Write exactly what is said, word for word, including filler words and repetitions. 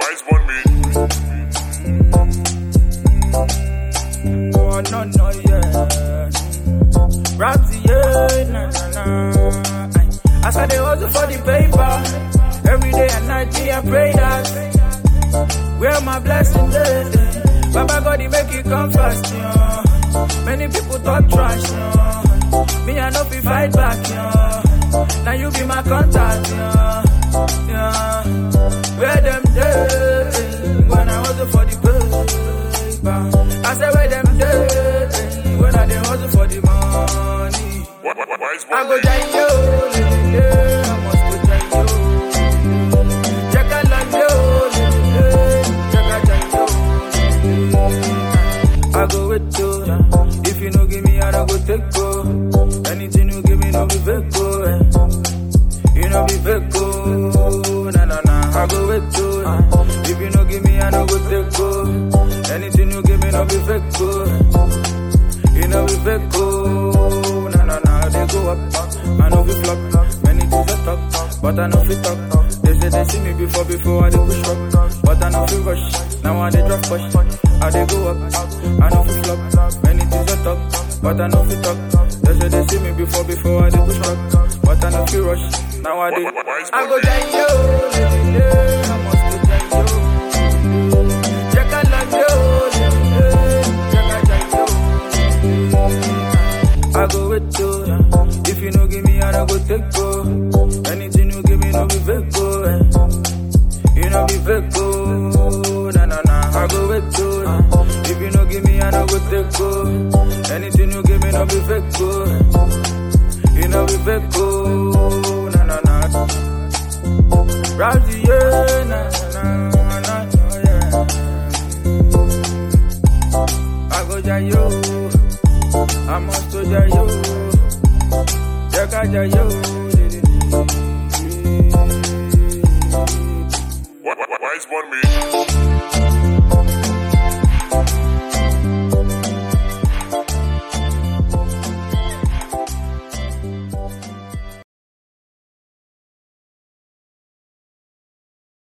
Wise one me. Oh no no yeah. Rapsy yeah na na na. As I dey hustle for the paper, every day and night me I pray that where my blessing dey, Baba God he make it come fast, yo. Many people talk trash, yo. Me I no fit fight back, yo. Now you be my contact, yo. Yeah. Where them dey when I hustle for the paper? I say where them dey when I dey hustle for the money. I go giant yo, I must go giant yo. Check out like yo, check out giant yo. I go with you. If you no give me, I don't go take go. Anything you give me, no be fake go. You know be fake go. Na na na, I go with you. If you no give me, I don't go take go. Anything you give me, no be fake go. You know be fake go. Na na na, they go up. I know we flop. Many things I talk, but I know we talk. They say they see me before, before I they push up. But I know we rush. Now I they drop push. I they go up. I know we flop. Many things I talk, but I know we talk. They say they see me before, before I they push up. But I know we rush. Now I they I go giant yo. I must go giant yo. Check out like yo. Check out giant yo. I go with you. If you no give me, I don't go take go. Anything you give me, no be fake go. You know be fake go. Na na na, I go with you. If you no give me, I don't go take go. Anything you give me, no be fake go. You know be fake go. Na na na. Rapsy yeah, na na na na yeah. I go jayo. I must go jayo. Jaka jayo. Wise one me.